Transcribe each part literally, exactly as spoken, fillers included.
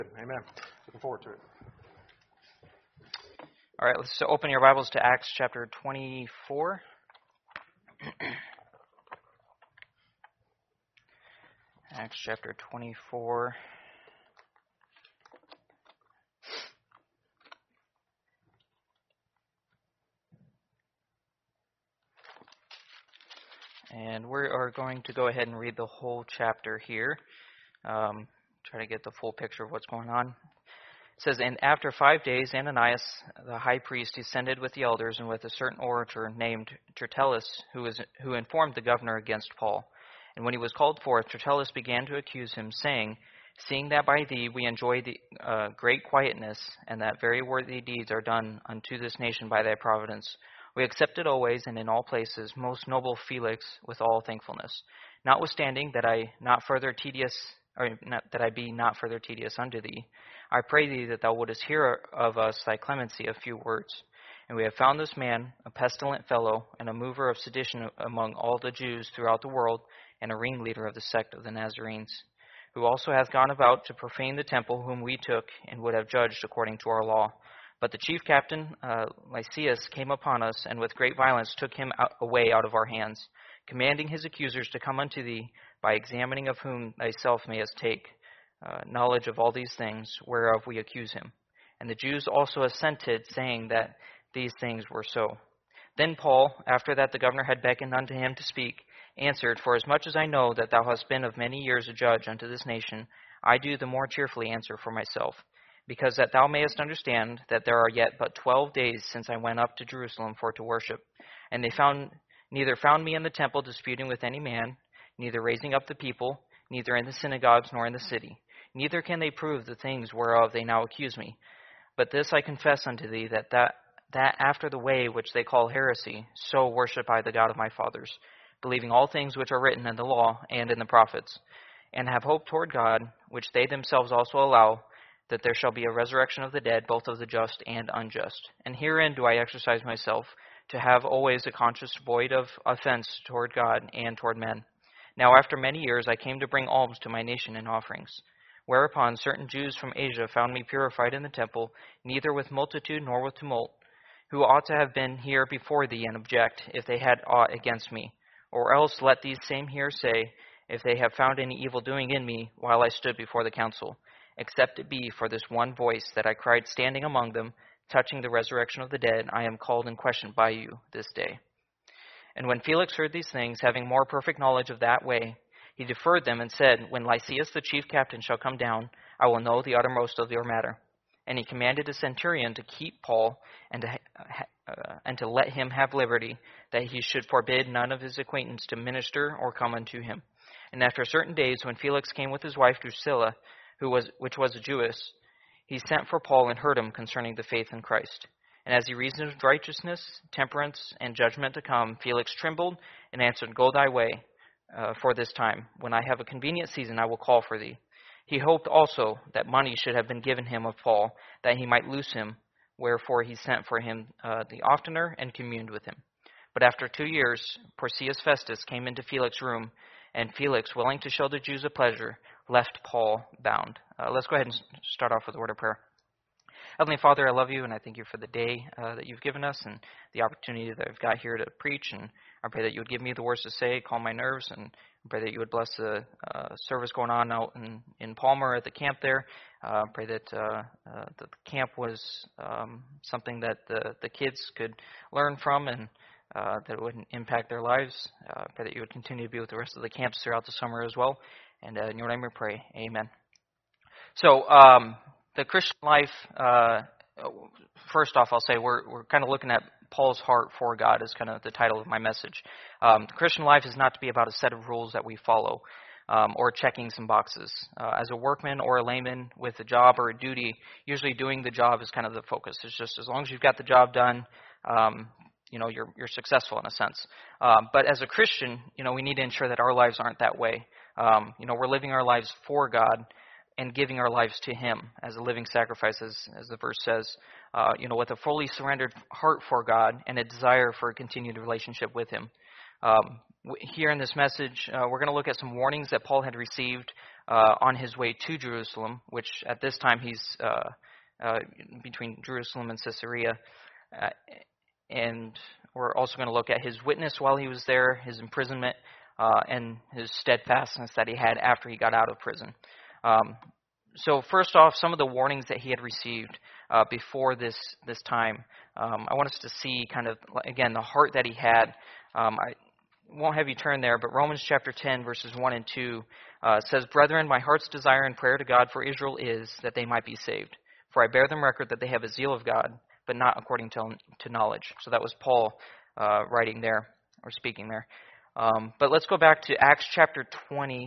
Amen. Looking forward to it. All right, let's open your Bibles to Acts chapter twenty-four. Acts chapter twenty-four. And we are going to go ahead and read the whole chapter here. Um, try to get the full picture of what's going on. It says, "And after five days, Ananias, the high priest, descended with the elders and with a certain orator named Tertullus, who, was, who informed the governor against Paul. And when he was called forth, Tertullus began to accuse him, saying, Seeing that by thee we enjoy the uh, great quietness, and that very worthy deeds are done unto this nation by thy providence, we accept it always and in all places, most noble Felix, with all thankfulness. Notwithstanding that I not further tedious, or not, that I be not further tedious unto thee, I pray thee that thou wouldest hear of us thy clemency a few words. And we have found this man, a pestilent fellow, and a mover of sedition among all the Jews throughout the world, and a ringleader of the sect of the Nazarenes, who also hath gone about to profane the temple, whom we took, and would have judged according to our law. But the chief captain, uh, Lysias, came upon us, and with great violence took him out, away out of our hands, commanding his accusers to come unto thee, by examining of whom thyself mayest take uh, knowledge of all these things, whereof we accuse him. And the Jews also assented, saying that these things were so. Then Paul, after that the governor had beckoned unto him to speak, answered, For as much as I know that thou hast been of many years a judge unto this nation, I do the more cheerfully answer for myself, because that thou mayest understand that there are yet but twelve days since I went up to Jerusalem for to worship. And they found neither found me in the temple disputing with any man, neither raising up the people, neither in the synagogues nor in the city. Neither can they prove the things whereof they now accuse me. But this I confess unto thee, that, that, that after the way which they call heresy, so worship I the God of my fathers, believing all things which are written in the law and in the prophets, and have hope toward God, which they themselves also allow, that there shall be a resurrection of the dead, both of the just and unjust. And herein do I exercise myself, to have always a conscience void of offense toward God and toward men. Now after many years I came to bring alms to my nation in offerings. Whereupon certain Jews from Asia found me purified in the temple, neither with multitude nor with tumult, who ought to have been here before thee and object, if they had aught against me. Or else let these same here say, if they have found any evil doing in me, while I stood before the council, except it be for this one voice that I cried standing among them, touching the resurrection of the dead, I am called in question by you this day. And when Felix heard these things, having more perfect knowledge of that way, he deferred them and said, When Lysias the chief captain shall come down, I will know the uttermost of your matter. And he commanded a centurion to keep Paul and to, uh, and to let him have liberty, that he should forbid none of his acquaintance to minister or come unto him. And after certain days, when Felix came with his wife Drusilla, who was which was a Jewess, he sent for Paul and heard him concerning the faith in Christ. And as he reasoned with righteousness, temperance, and judgment to come, Felix trembled and answered, Go thy way uh, for this time. When I have a convenient season, I will call for thee. He hoped also that money should have been given him of Paul, that he might loose him, wherefore he sent for him uh, the oftener and communed with him. But after two years, Porcius Festus came into Felix's room, and Felix, willing to show the Jews a pleasure, left Paul bound. Uh, let's go ahead and start off with a word of prayer. Heavenly Father, I love you, and I thank you for the day uh, that you've given us and the opportunity that I've got here to preach. And I pray that you would give me the words to say, calm my nerves, and I pray that you would bless the uh, service going on out in, in Palmer at the camp there. I uh, pray that uh, uh, the camp was um, something that the, the kids could learn from, and uh, that it wouldn't impact their lives. Uh, I pray that you would continue to be with the rest of the camps throughout the summer as well. And uh, in your name we pray. Amen. So, um, the Christian life, uh, first off, I'll say we're we're kind of looking at Paul's heart for God is kind of the title of my message. Um, the Christian life is not to be about a set of rules that we follow um, or checking some boxes. Uh, as a workman or a layman with a job or a duty, usually doing the job is kind of the focus. It's just as long as you've got the job done, um, you know, you're you're successful in a sense. Um, but as a Christian, you know, we need to ensure that our lives aren't that way. Um, you know, we're living our lives for God and giving our lives to Him as a living sacrifice, as, as the verse says, uh, you know, with a fully surrendered heart for God and a desire for a continued relationship with Him. Um, here in this message, uh, we're going to look at some warnings that Paul had received uh, on his way to Jerusalem, which at this time he's uh, uh, between Jerusalem and Caesarea. Uh, and we're also going to look at his witness while he was there, his imprisonment, uh, and his steadfastness that he had after he got out of prison. Um, so first off, some of the warnings that he had received uh, before this this time. Um, I want us to see kind of, again, the heart that he had. Um, I won't have you turn there, but Romans chapter ten, verses one and two uh, says, "Brethren, my heart's desire and prayer to God for Israel is that they might be saved. For I bear them record that they have a zeal of God, but not according to, to knowledge." So that was Paul uh, writing there, or speaking there. Um, but let's go back to Acts chapter twenty,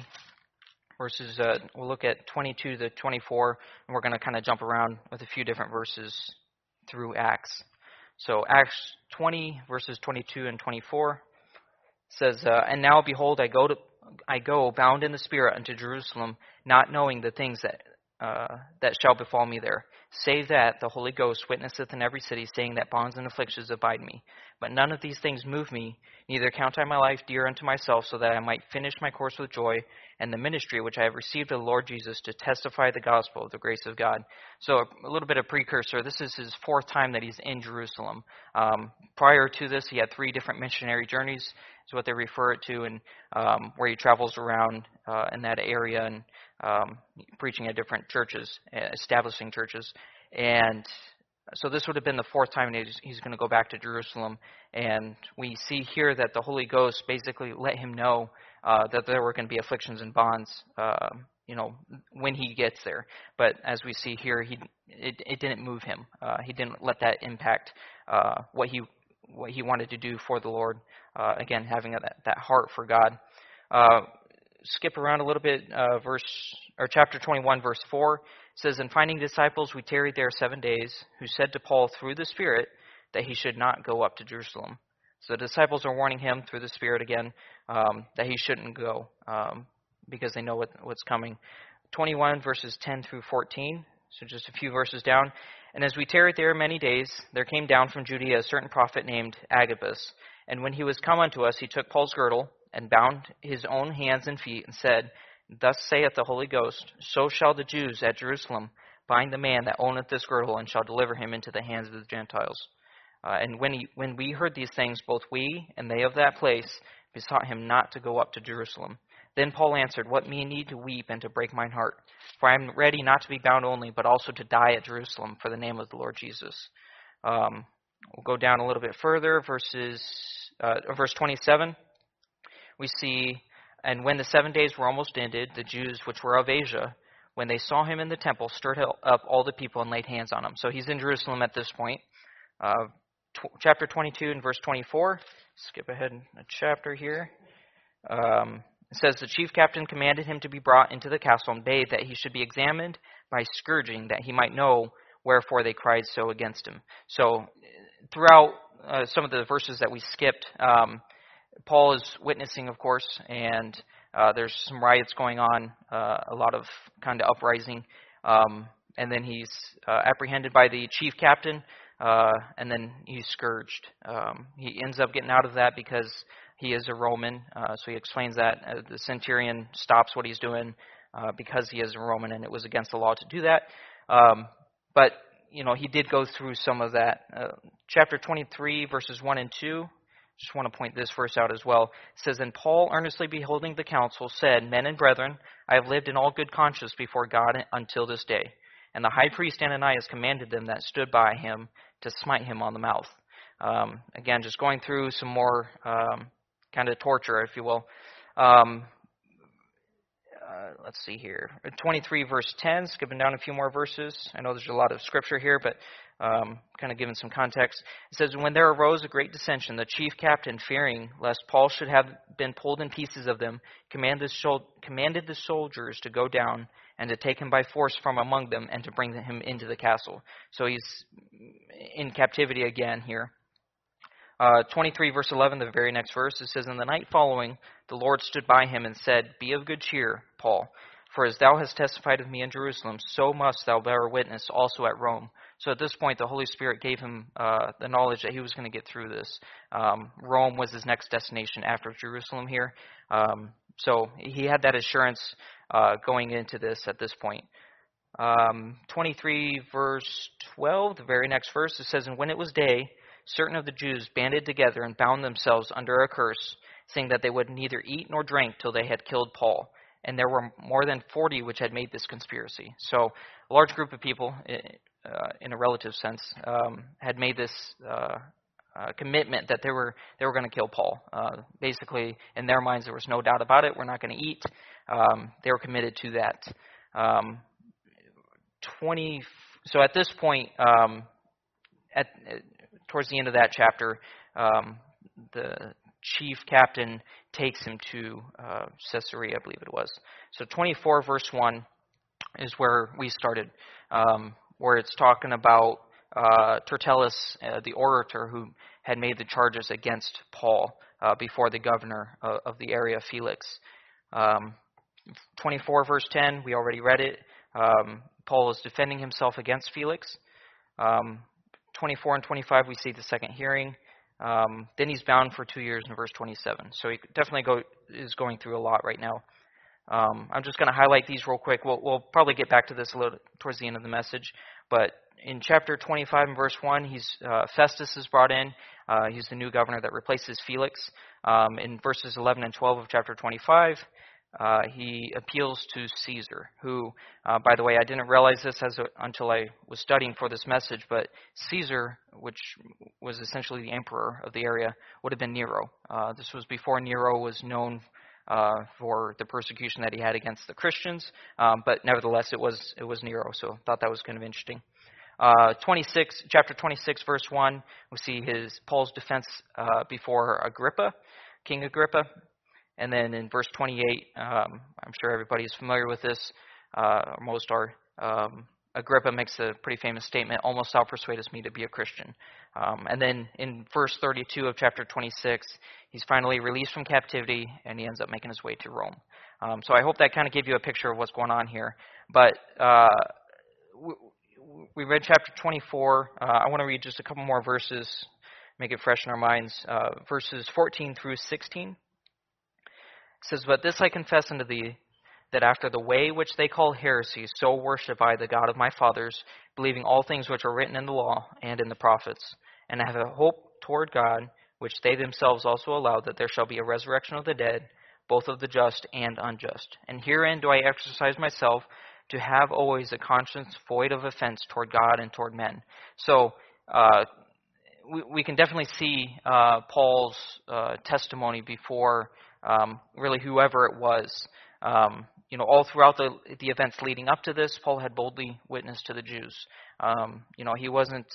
verses, uh, we'll look at twenty-two to twenty-four, and we're going to kind of jump around with a few different verses through Acts. So Acts twenty, verses twenty-two and twenty-four says, uh, "And now behold, I go to, I go bound in the Spirit unto Jerusalem, not knowing the things that uh, that shall befall me there, save that the Holy Ghost witnesseth in every city, saying that bonds and afflictions abide me. But none of these things move me, neither count I my life dear unto myself, so that I might finish my course with joy, and the ministry which I have received of the Lord Jesus, to testify the gospel of the grace of God." So a little bit of precursor. This is his fourth time that he's in Jerusalem. Um, prior to this, he had three different missionary journeys, is what they refer it to, and um, where he travels around uh, in that area and um, preaching at different churches, establishing churches. And so this would have been the fourth time he's, he's going to go back to Jerusalem. And we see here that the Holy Ghost basically let him know uh, that there were going to be afflictions and bonds, uh, you know, when he gets there. But as we see here, he it, it didn't move him. Uh, he didn't let that impact uh, what he what he wanted to do for the Lord. Uh, again, having that, that heart for God. Uh, skip around a little bit. Uh, verse or chapter twenty-one, verse four says, "And finding disciples, we tarried there seven days, who said to Paul through the Spirit that he should not go up to Jerusalem." So the disciples are warning him through the Spirit again um, that he shouldn't go um, because they know what, what's coming. twenty-one, verses ten through fourteen. So just a few verses down. "And as we tarried there many days, there came down from Judea a certain prophet named Agabus. And when he was come unto us, he took Paul's girdle, and bound his own hands and feet, and said, Thus saith the Holy Ghost, so shall the Jews at Jerusalem bind the man that owneth this girdle, and shall deliver him into the hands of the Gentiles. Uh, and when he, when we heard these things, both we and they of that place besought him not to go up to Jerusalem. Then Paul answered, What mean ye to weep and to break mine heart? For I am ready not to be bound only, but also to die at Jerusalem for the name of the Lord Jesus." Um, we'll go down a little bit further, verses uh, verse twenty-seven. We see, "And when the seven days were almost ended, the Jews which were of Asia, when they saw him in the temple, stirred up all the people and laid hands on him." So he's in Jerusalem at this point. Uh, tw- chapter twenty-two and verse twenty-four. Skip ahead a chapter here. Um, it says, "The chief captain commanded him to be brought into the castle and bade that he should be examined by scourging, that he might know wherefore they cried so against him." So throughout uh, some of the verses that we skipped, um, Paul is witnessing, of course, and uh, there's some riots going on, uh, a lot of kind of uprising, um, and then he's uh, apprehended by the chief captain, uh, and then he's scourged. Um, he ends up getting out of that because he is a Roman, uh, so he explains that. Uh, the centurion stops what he's doing uh, because he is a Roman, and it was against the law to do that. Um, but, you know, he did go through some of that. Uh, chapter twenty-three, verses one and two. Just want to point this verse out as well. It says, "And Paul, earnestly beholding the council, said, Men and brethren, I have lived in all good conscience before God until this day. And the high priest Ananias commanded them that stood by him to smite him on the mouth." Um, again, just going through some more um, kind of torture, if you will. Um, uh, let's see here. twenty-three, verse ten, skipping down a few more verses. I know there's a lot of scripture here, but Um, kind of giving some context. It says, "When there arose a great dissension, the chief captain, fearing lest Paul should have been pulled in pieces of them, commanded, commanded the soldiers to go down and to take him by force from among them and to bring him into the castle." So he's in captivity again here. Uh, twenty-three, verse eleven, the very next verse, it says, "And the night following, the Lord stood by him and said, Be of good cheer, Paul, for as thou hast testified of me in Jerusalem, so must thou bear witness also at Rome." So at this point, the Holy Spirit gave him uh, the knowledge that he was going to get through this. Um, Rome was his next destination after Jerusalem here. Um, so he had that assurance uh, going into this at this point. Um, twenty-three verse twelve, the very next verse, it says, "And when it was day, certain of the Jews banded together and bound themselves under a curse, saying that they would neither eat nor drink till they had killed Paul. And there were more than forty which had made this conspiracy." So a large group of people, uh, in a relative sense, um, had made this uh, uh, commitment that they were they were going to kill Paul. Uh, basically, in their minds, there was no doubt about it. We're not going to eat. Um, they were committed to that. Um, twenty. So at this point, um, at towards the end of that chapter, um, the chief captain takes him to uh, Caesarea, I believe it was. So twenty-four verse one is where we started, um, where it's talking about uh, Tertullus, uh, the orator, who had made the charges against Paul uh, before the governor of, of the area, Felix. Um, twenty-four verse ten, we already read it. Um, Paul is defending himself against Felix. Um, twenty-four and twenty-five, we see the second hearing. Um, then he's bound for two years in verse twenty-seven. So he definitely go, is going through a lot right now. Um, I'm just going to highlight these real quick. We'll, we'll probably get back to this a little towards the end of the message. But in chapter twenty-five and verse one, he's uh, Festus is brought in. Uh, he's the new governor that replaces Felix. Um, in verses eleven and twelve of chapter twenty-five, uh, he appeals to Caesar, who, uh, by the way, I didn't realize this as a, until I was studying for this message, but Caesar, which was essentially the emperor of the area, would have been Nero. Uh, this was before Nero was known uh, for the persecution that he had against the Christians, um, but nevertheless, it was it was Nero. So I thought that was kind of interesting. Uh, twenty-six, chapter twenty-six, verse one, we see his Paul's defense uh, before Agrippa, King Agrippa. And then in verse twenty-eight, um, I'm sure everybody is familiar with this, uh, or most are. Um, Agrippa makes a pretty famous statement, "Almost thou persuadest me to be a Christian." Um, and then in verse thirty-two of chapter twenty-six, he's finally released from captivity, and he ends up making his way to Rome. Um, so I hope that kind of gave you a picture of what's going on here. But uh, we, we read chapter twenty-four. Uh, I want to read just a couple more verses, make it fresh in our minds. Uh, verses fourteen through sixteen. It says, "But this I confess unto thee, that after the way which they call heresy, so worship I the God of my fathers, believing all things which are written in the law and in the prophets, and I have a hope toward God, which they themselves also allow, that there shall be a resurrection of the dead, both of the just and unjust. And herein do I exercise myself, to have always a conscience void of offense toward God and toward men." So uh, we, we can definitely see uh, Paul's uh, testimony before um, really whoever it was. Um, you know, all throughout the the events leading up to this, Paul had boldly witnessed to the Jews. Um, you know, he wasn't,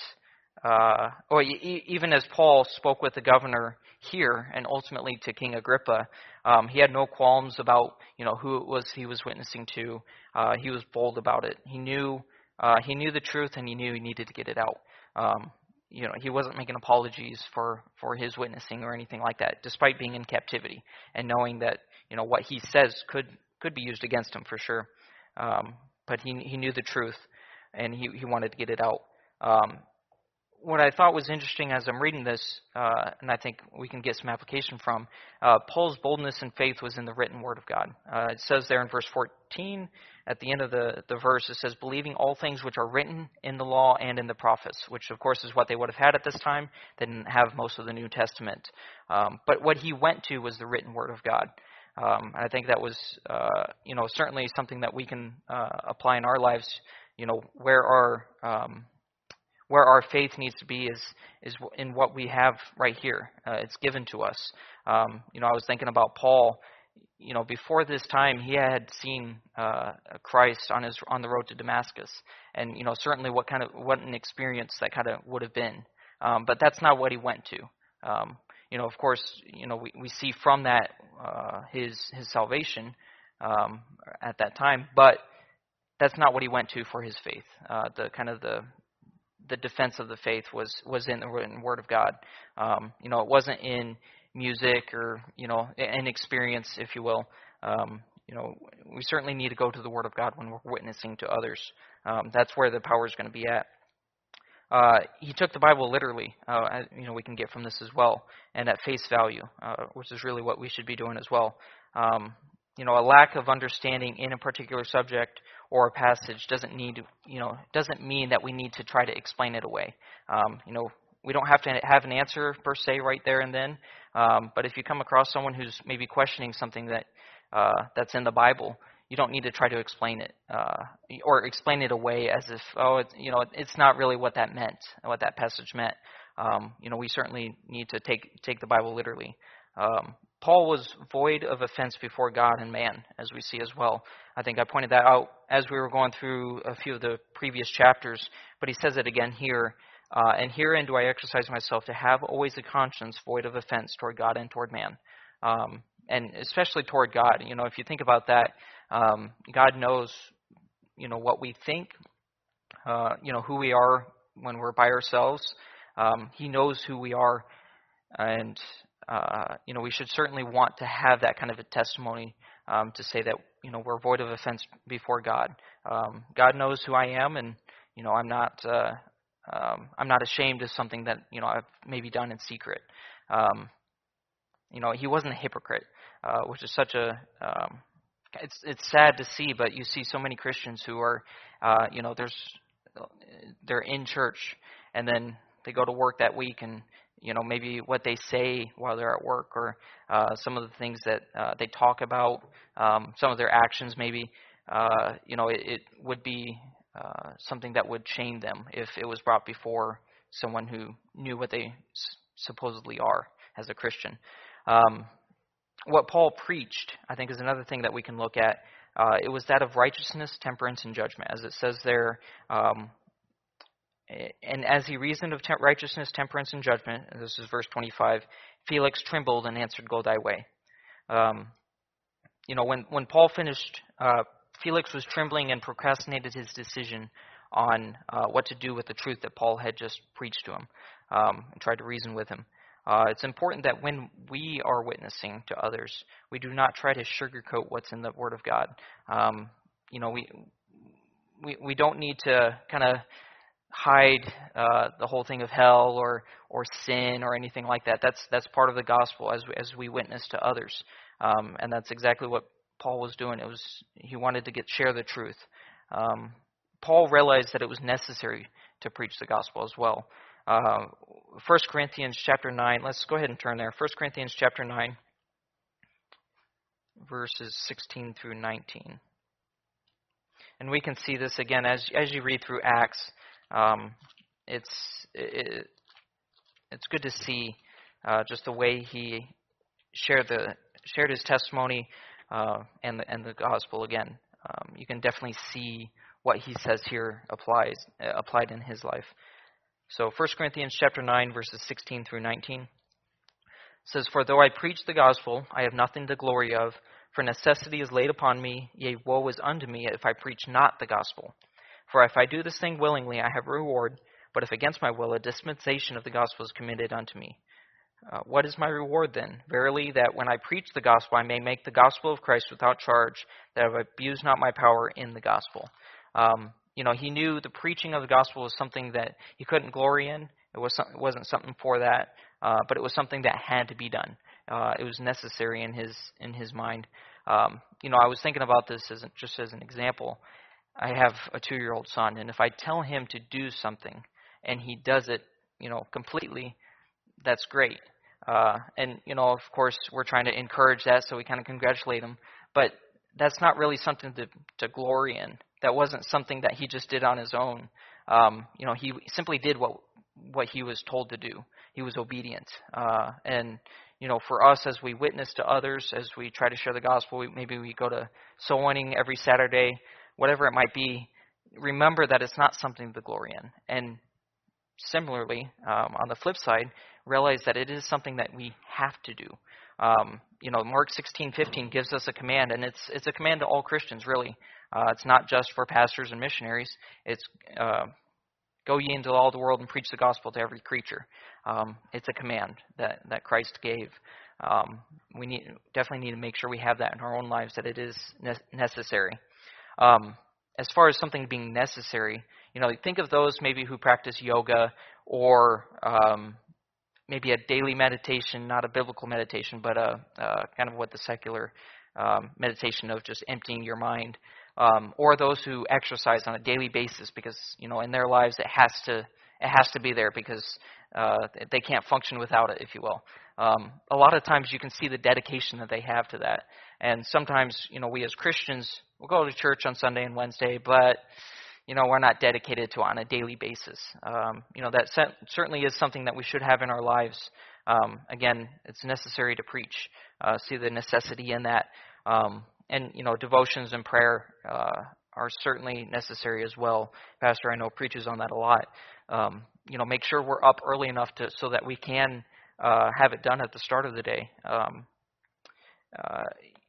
uh, or e- even as Paul spoke with the governor here and ultimately to King Agrippa, um, he had no qualms about, you know, who it was he was witnessing to. Uh, he was bold about it. He knew uh, he knew the truth, and he knew he needed to get it out. Um, you know, he wasn't making apologies for, for his witnessing or anything like that, despite being in captivity and knowing that, you know, what he says could could be used against him for sure. Um, but he he knew the truth, and he, he wanted to get it out. Um, what I thought was interesting as I'm reading this, uh, and I think we can get some application from, uh, Paul's boldness and faith was in the written word of God. Uh, it says there in verse fourteen, at the end of the, the verse, it says, "Believing all things which are written in the law and in the prophets," which of course is what they would have had at this time. They didn't have most of the New Testament. Um, but what he went to was the written word of God. Um, and I think that was, uh, you know, certainly something that we can uh, apply in our lives. You know, where our um, where our faith needs to be is is in what we have right here. Uh, it's given to us. Um, you know, I was thinking about Paul. You know, before this time, he had seen uh, Christ on his on the road to Damascus, and you know, certainly what kind of what an experience that kind of would have been. Um, but that's not what he went to. Um, You know, of course, you know, we, we see from that uh, his his salvation um, at that time, but that's not what he went to for his faith. Uh, the kind of the the defense of the faith was was in the written word of God. Um, you know, it wasn't in music or you know an experience, if you will. Um, you know, we certainly need to go to the word of God when we're witnessing to others. Um, that's where the power is going to be at. Uh, he took the Bible literally, uh, you know, we can get from this as well, and at face value, uh, which is really what we should be doing as well. Um, you know, a lack of understanding in a particular subject or a passage doesn't need, you know, doesn't mean that we need to try to explain it away. Um, you know, we don't have to have an answer per se right there and then. Um, but if you come across someone who's maybe questioning something that uh, that's in the Bible, you don't need to try to explain it uh, or explain it away as if, oh, it's, you know, it's not really what that meant, what that passage meant. Um, you know, we certainly need to take take the Bible literally. Um, Paul was void of offense before God and man, as we see as well. I think I pointed that out as we were going through a few of the previous chapters, but he says it again here. Uh, and herein do I exercise myself to have always a conscience void of offense toward God and toward man. Um, and especially toward God. You know, if you think about that, um, God knows, you know, what we think, uh, you know, who we are when we're by ourselves. Um, he knows who we are. And, uh, you know, we should certainly want to have that kind of a testimony um, to say that, you know, we're void of offense before God. Um, God knows who I am, and, you know, I'm not... Uh, Um, I'm not ashamed of something that, you know, I've maybe done in secret. Um, you know, he wasn't a hypocrite, uh, which is such a, um, it's it's sad to see, but you see so many Christians who are, uh, you know, there's, they're in church, and then they go to work that week, and, you know, maybe what they say while they're at work, or uh, some of the things that uh, they talk about, um, some of their actions maybe, uh, you know, it, it would be Uh, something that would shame them if it was brought before someone who knew what they s- supposedly are as a Christian. Um, what Paul preached, I think, is another thing that we can look at. Uh, it was that of righteousness, temperance, and judgment, as it says there. Um, and as he reasoned of te- righteousness, temperance, and judgment, and this is verse twenty-five, Felix trembled and answered, "Go thy way." Um, you know, when, when Paul finished uh, Felix was trembling and procrastinated his decision on uh, what to do with the truth that Paul had just preached to him, um, and tried to reason with him. Uh, it's important that when we are witnessing to others, we do not try to sugarcoat what's in the Word of God. Um, you know, we, we we don't need to kind of hide uh, the whole thing of hell or or sin or anything like that. That's that's part of the gospel as we, as we witness to others, um, and that's exactly what Paul was doing. It was he wanted to get share the truth. Um, Paul realized that it was necessary to preach the gospel as well. Uh, First Corinthians chapter nine. Let's go ahead and turn there. First Corinthians chapter nine, verses sixteen through nineteen. And we can see this again as as you read through Acts. Um, it's it, it's good to see uh, just the way he shared the shared his testimony. Uh, and the and the gospel again, um, you can definitely see what he says here applies uh, applied in his life. So, First Corinthians chapter nine, verses sixteen through nineteen says, "For though I preach the gospel, I have nothing to glory of, for necessity is laid upon me. Yea, woe is unto me if I preach not the gospel. For if I do this thing willingly, I have a reward. But if against my will, a dispensation of the gospel is committed unto me. Uh, what is my reward then? Verily, that when I preach the gospel, I may make the gospel of Christ without charge, that I abuse not my power in the gospel." Um, you know, he knew the preaching of the gospel was something that he couldn't glory in. It, was, it wasn't something for that, uh, but it was something that had to be done. Uh, it was necessary in his in his mind. Um, you know, I was thinking about this as just as an example. I have a two-year-old son, and if I tell him to do something and he does it, you know, completely, that's great. Uh, and, you know, of course, we're trying to encourage that, so we kind of congratulate him. But that's not really something to, to glory in. That wasn't something that he just did on his own. Um, you know, he simply did what what he was told to do. He was obedient. Uh, and, you know, for us as we witness to others, as we try to share the gospel, we, maybe we go to soul winning every Saturday, whatever it might be, remember that it's not something to glory in. And similarly, um, on the flip side, realize that it is something that we have to do. Um, you know, Mark sixteen fifteen gives us a command, and it's it's a command to all Christians, really. Uh, it's not just for pastors and missionaries. It's uh, go ye into all the world and preach the gospel to every creature. Um, it's a command that, that Christ gave. Um, we need definitely need to make sure we have that in our own lives, that it is ne- necessary. Um, as far as something being necessary, you know, think of those maybe who practice yoga or um, maybe a daily meditation, not a biblical meditation, but a, uh, kind of what the secular um, meditation of just emptying your mind, um, or those who exercise on a daily basis because, you know, in their lives it has to it has to be there because uh, they can't function without it, if you will. Um, a lot of times you can see the dedication that they have to that. And sometimes, you know, we as Christians, we'll go to church on Sunday and Wednesday, but, you know, we're not dedicated to it on a daily basis. Um, you know, that certainly is something that we should have in our lives. Um, again, it's necessary to preach, uh, see the necessity in that. Um, and, you know, devotions and prayer uh, are certainly necessary as well. Pastor, I know, preaches on that a lot. Um, you know, make sure we're up early enough to so that we can uh, have it done at the start of the day. Um, uh,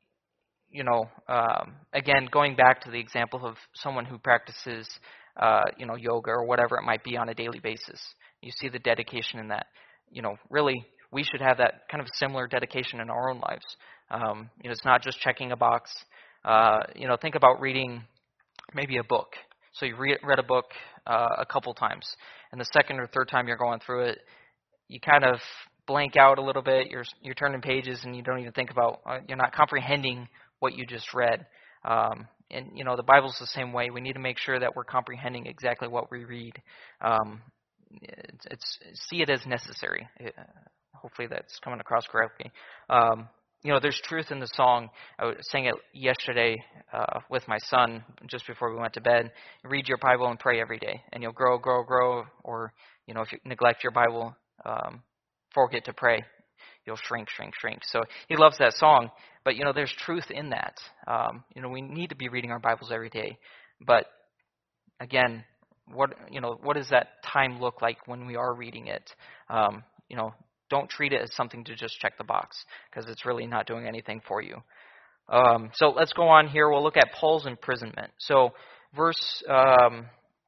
you know, um, again, going back to the example of someone who practices, uh, you know, yoga or whatever it might be on a daily basis. You see the dedication in that. You know, really, we should have that kind of similar dedication in our own lives. Um, you know, it's not just checking a box. Uh, you know, think about reading maybe a book. So you read, read a book uh, a couple times, and the second or third time you're going through it, you kind of blank out a little bit. You're you're turning pages, and you don't even think about. Uh, you're not comprehending what you just read. Um, and you know, the Bible's the same way. We need to make sure that we're comprehending exactly what we read. Um, it's, it's see it as necessary. It, hopefully, that's coming across correctly. Um, You know, there's truth in the song. I was sang it yesterday uh, with my son just before we went to bed. Read your Bible and pray every day, and you'll grow, grow, grow. Or, you know, if you neglect your Bible, um, forget to pray, you'll shrink, shrink, shrink. So he loves that song. But, you know, there's truth in that. Um, you know, we need to be reading our Bibles every day. But, again, what, you know, what does that time look like when we are reading it? Um, you know, don't treat it as something to just check the box because it's really not doing anything for you. Um, so let's go on here. We'll look at Paul's imprisonment. So verse um,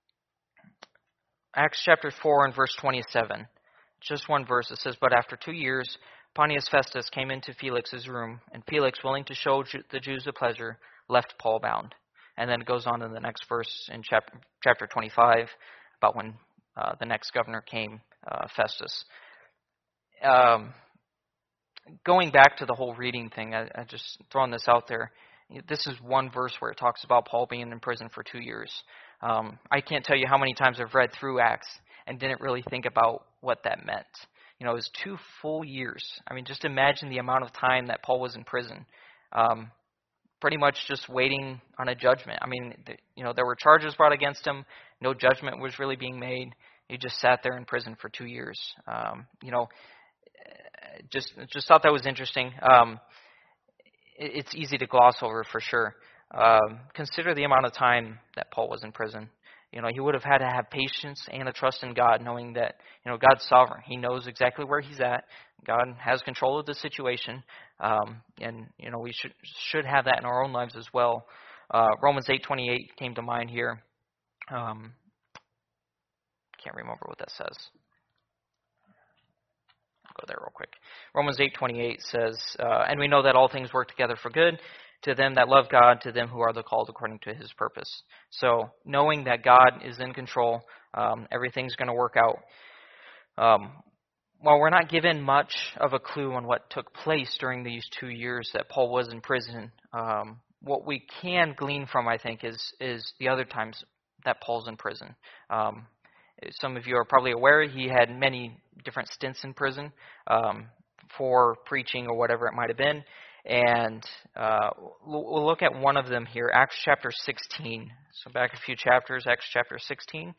Acts chapter four and verse twenty-seven. Just one verse. It says, "But after two years, Pontius Festus came into Felix's room, and Felix, willing to show the Jews a pleasure, left Paul bound." And then it goes on in the next verse in chapter, chapter twenty-five about when uh, the next governor came, uh, Festus. Um, going back to the whole reading thing, I, I just throwing this out there. This is one verse where it talks about Paul being in prison for two years. Um, I can't tell you how many times I've read through Acts and didn't really think about what that meant. You know, it was two full years. I mean, just imagine the amount of time that Paul was in prison. Um, pretty much just waiting on a judgment. I mean, the, you know, there were charges brought against him. No judgment was really being made. He just sat there in prison for two years. Um, you know, Just just thought that was interesting. Um, it, it's easy to gloss over for sure. Um, consider the amount of time that Paul was in prison. You know, he would have had to have patience and a trust in God, knowing that, you know, God's sovereign. He knows exactly where he's at. God has control of the situation. Um, and, you know, we should should have that in our own lives as well. Uh, Romans eight twenty-eight came to mind here. Um, can't remember what that says. Go there real quick. Romans eight twenty-eight says, uh, "And we know that all things work together for good to them that love God, to them who are the called according to his purpose." So knowing that God is in control, um, everything's going to work out. Um, while we're not given much of a clue on what took place during these two years that Paul was in prison, um, what we can glean from, I think, is is the other times that Paul's in prison. Um, Some of you are probably aware he had many different stints in prison um, for preaching or whatever it might have been. And uh, we'll look at one of them here, Acts chapter sixteen. So back a few chapters, Acts chapter sixteen.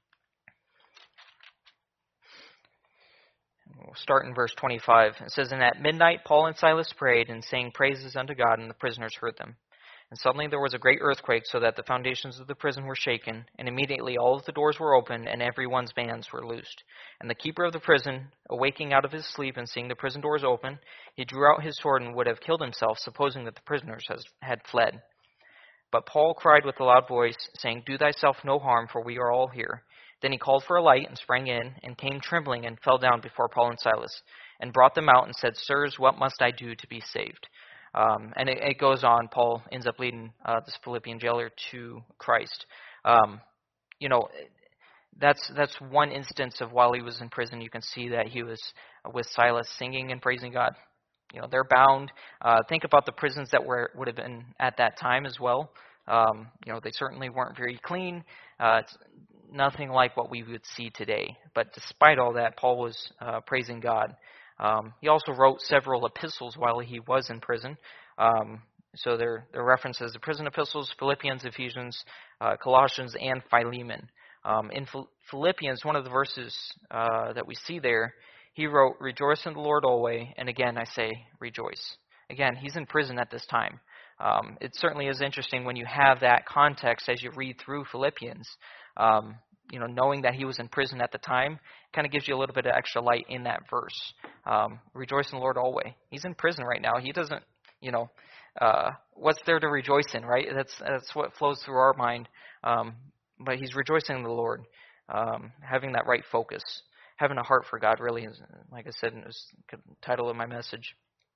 We'll start in verse twenty-five. It says, "And at midnight Paul and Silas prayed and sang praises unto God, and the prisoners heard them. And suddenly there was a great earthquake, so that the foundations of the prison were shaken, and immediately all of the doors were opened, and every one's bands were loosed. And the keeper of the prison, awaking out of his sleep and seeing the prison doors open, he drew out his sword and would have killed himself, supposing that the prisoners has, had fled. But Paul cried with a loud voice, saying, 'Do thyself no harm, for we are all here.' Then he called for a light and sprang in, and came trembling and fell down before Paul and Silas, and brought them out and said, 'Sirs, what must I do to be saved?' Um, and it, it goes on. Paul ends up leading uh, this Philippian jailer to Christ. Um, you know, that's that's one instance of while he was in prison. You can see that he was with Silas singing and praising God. you know, they're bound. Uh, think about the prisons that were would have been at that time as well. Um, you know, they certainly weren't very clean. Uh, it's nothing like what we would see today. But despite all that, Paul was uh, praising God. Um, he also wrote several epistles while he was in prison. Um, so they're, they're references to prison epistles, Philippians, Ephesians, uh, Colossians, and Philemon. Um, in Phil- Philippians, one of the verses uh, that we see there, he wrote, "Rejoice in the Lord always," and again I say, rejoice. Again, he's in prison at this time. Um, it certainly is interesting when you have that context as you read through Philippians. Um, you know, knowing that he was in prison at the time kind of gives you a little bit of extra light in that verse. Um, Rejoice in the Lord always. He's in prison right now. He doesn't, you know, uh, what's there to rejoice in, right? That's that's what flows through our mind. Um, but he's rejoicing in the Lord, um, having that right focus, having a heart for God. Really, is, like I said, it was the title of my message.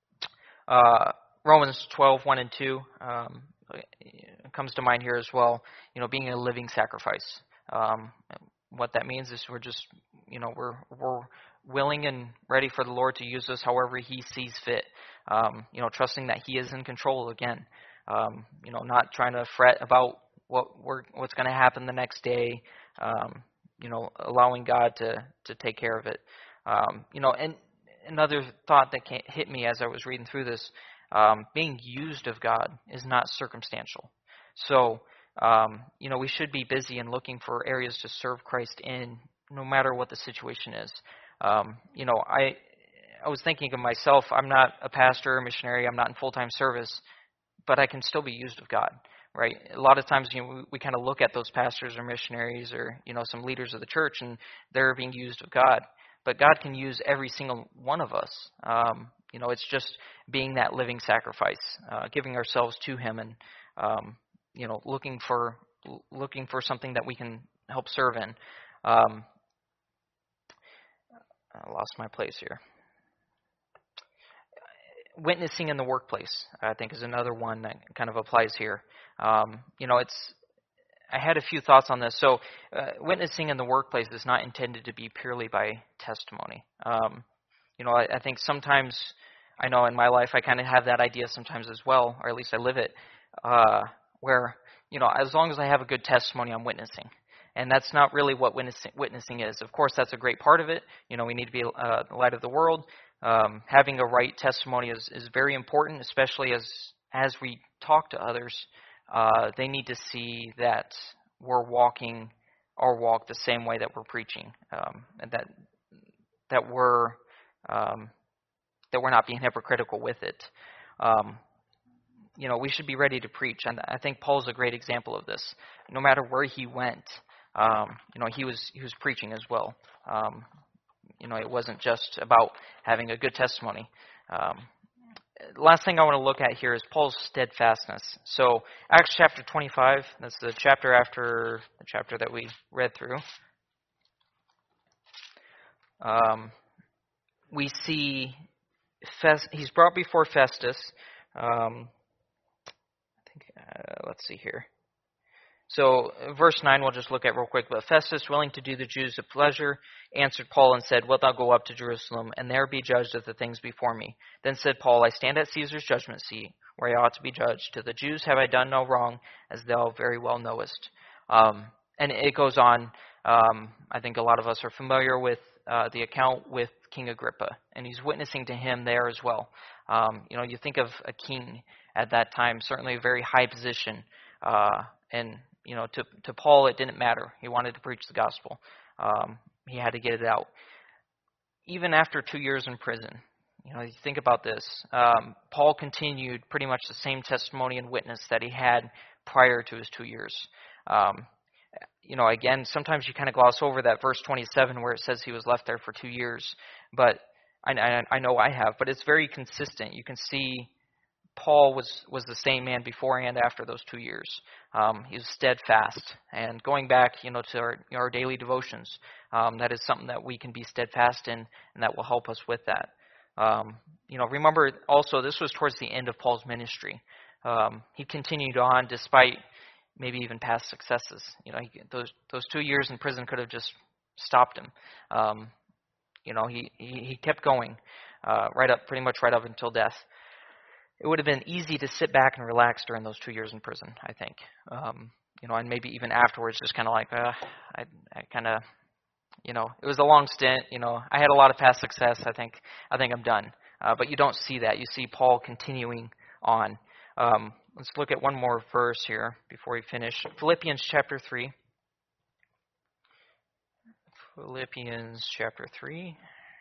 Uh, Romans twelve, one and two um, comes to mind here as well. You know, being a living sacrifice. Um, what that means is we're just, you know, we're we're willing and ready for the Lord to use us however He sees fit. Um, you know, trusting that He is in control again. Um, you know, not trying to fret about what we're what's going to happen the next day. Um, you know, allowing God to to take care of it. Um, you know, and another thought that came, hit me as I was reading through this, um, being used of God is not circumstantial. So, um, you know, we should be busy and looking for areas to serve Christ in, no matter what the situation is. Um, you know, I I was thinking of myself, I'm not a pastor or missionary, I'm not in full-time service, but I can still be used of God, right? A lot of times, you know, we, we kind of look at those pastors or missionaries or, you know, some leaders of the church, and they're being used of God. But God can use every single one of us. Um, you know, it's just being that living sacrifice, uh, giving ourselves to Him, and um, you know, looking for looking for something that we can help serve in. Um, I lost my place here. Witnessing in the workplace, I think, is another one that kind of applies here. Um, you know, it's I had a few thoughts on this. So uh, witnessing in the workplace is not intended to be purely by testimony. Um, you know, I, I think sometimes, I know in my life I kind of have that idea sometimes as well, or at least I live it, uh, where, you know, as long as I have a good testimony, I'm witnessing. And that's not really what witnessing, witnessing is. Of course, that's a great part of it. You know, we need to be uh, the light of the world. Um, having a right testimony is, is very important, especially as as we talk to others. Uh, they need to see that we're walking our walk the same way that we're preaching, um, and that that we're um, that we're not being hypocritical with it. Um, you know, we should be ready to preach, and I think Paul's a great example of this. No matter where he went, um, you know, he was he was preaching as well. Um, you know, it wasn't just about having a good testimony. Um, Last thing I want to look at here is Paul's steadfastness. So Acts chapter twenty-five, that's the chapter after the chapter that we read through. Um, we see Fest, he's brought before Festus. Um, I think, uh, let's see here. So verse nine we'll just look at real quick. But Festus, willing to do the Jews a pleasure, answered Paul and said, Wilt thou go up to Jerusalem, and there be judged of the things before me? Then said Paul, I stand at Caesar's judgment seat, where I ought to be judged. To the Jews have I done no wrong, as thou very well knowest. Um, and it goes on. Um, I think a lot of us are familiar with uh, the account with King Agrippa, and he's witnessing to him there as well. Um, you know, you think of a king at that time, certainly a very high position, uh, and You know, to to Paul, it didn't matter. He wanted to preach the gospel. Um, he had to get it out. Even after two years in prison, you know, you think about this. Um, Paul continued pretty much the same testimony and witness that he had prior to his two years. Um, you know, again, sometimes you kind of gloss over that verse twenty-seven where it says he was left there for two years. But I, I, I know I have. But it's very consistent. You can see Paul was, was the same man before and after those two years. Um, he was steadfast. And going back, you know, to our, you know, our daily devotions, um, that is something that we can be steadfast in, and that will help us with that. Um, you know, remember also this was towards the end of Paul's ministry. Um, he continued on despite maybe even past successes. You know, he, those those two years in prison could have just stopped him. Um, you know, he, he, he kept going. uh, right up, pretty much right up until death. It would have been easy to sit back and relax during those two years in prison, I think. Um, you know, and maybe even afterwards, just kind of like, uh, I, I kind of, you know, it was a long stint. You know, I had a lot of past success. I think, I think I'm done. Uh, but you don't see that. You see Paul continuing on. Um, let's look at one more verse here before we finish. Philippians chapter three. Philippians chapter three.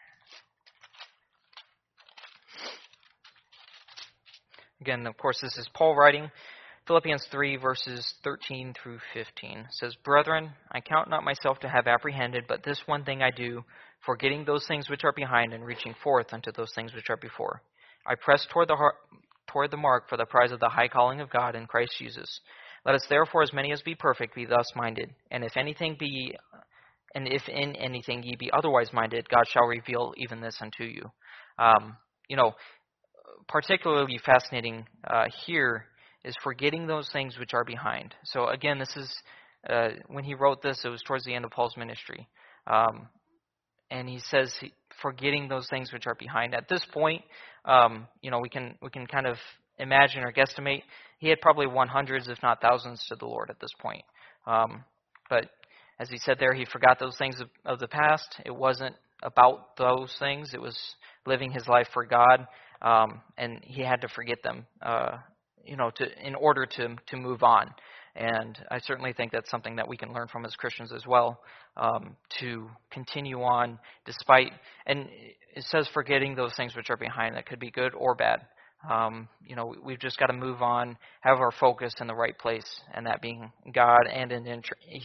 Again, of course, this is Paul writing. Philippians three, verses thirteen through fifteen. It says, Brethren, I count not myself to have apprehended, but this one thing I do, forgetting those things which are behind and reaching forth unto those things which are before. I press toward the heart, toward the mark for the prize of the high calling of God in Christ Jesus. Let us therefore, as many as be perfect, be thus minded. And if anything be, and if in anything ye be otherwise minded, God shall reveal even this unto you. Um, you know, particularly fascinating uh, here is forgetting those things which are behind. So again, this is, uh, when he wrote this, it was towards the end of Paul's ministry. Um, and he says, he, forgetting those things which are behind. At this point, um, you know, we can we can kind of imagine or guesstimate, he had probably won hundreds, if not thousands, to the Lord at this point. Um, but as he said there, he forgot those things of, of the past. It wasn't about those things. It was living his life for God, um, and he had to forget them. Uh, you know, to in order to to move on. And I certainly think that's something that we can learn from as Christians as well, um, to continue on despite, and it says forgetting those things which are behind. That could be good or bad. Um, you know, we've just got to move on, have our focus in the right place, and that being God and in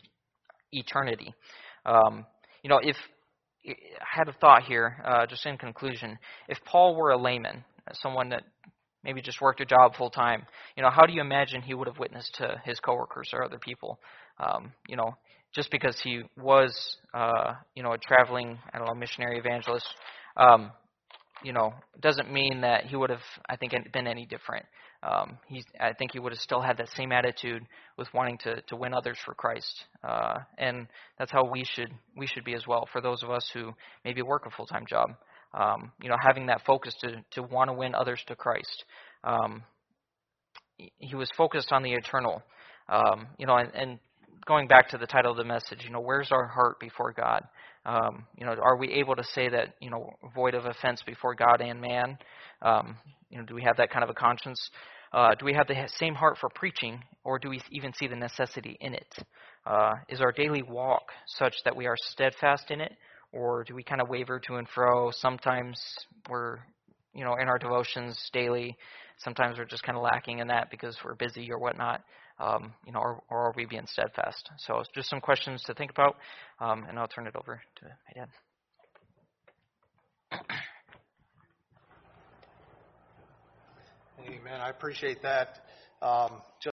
eternity. Um, you know, if I had a thought here, uh, just in conclusion, if Paul were a layman, someone that maybe just worked a job full time, you know, how do you imagine he would have witnessed to his coworkers or other people? Um, you know, just because he was, uh, you know, a traveling, I don't know, missionary evangelist, um, you know, doesn't mean that he would have, I think, been any different. Um, he's, I think he would have still had that same attitude with wanting to, to win others for Christ, uh, and that's how we should we should be as well. For those of us who maybe work a full time job. Um, you know, having that focus to, to want to win others to Christ. Um, he was focused on the eternal. Um, you know, and, and going back to the title of the message, you know, where's our heart before God? Um, you know, are we able to say that, you know, void of offense before God and man? Um, you know, do we have that kind of a conscience? Uh, do we have the same heart for preaching, or do we even see the necessity in it? Uh, is our daily walk such that we are steadfast in it? Or do we kind of waver to and fro? Sometimes we're, you know, in our devotions daily. Sometimes we're just kind of lacking in that because we're busy or whatnot. Um, you know, or, or are we being steadfast? So it's just some questions to think about, um, and I'll turn it over to my dad. Amen. I appreciate that. Um, just